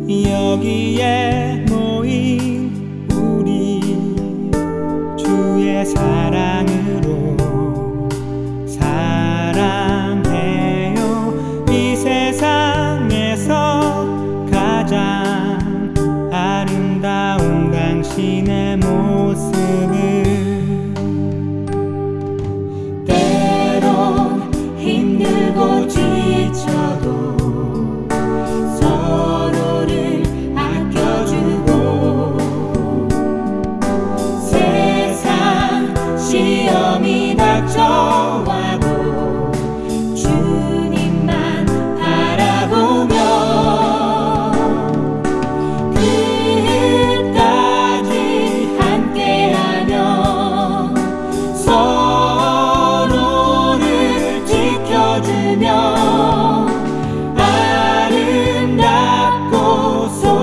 여기에 모인 우리 주의 사랑으로 사랑해요. 이 세상에서 가장 아름다운 당신의 모습을. 때론 힘들고 지쳐도 서로를 아껴주고 세상 시험이 닥쳐와도 주님만 바라보며 끝까지 함께하며 서로를 지켜주며 아름답고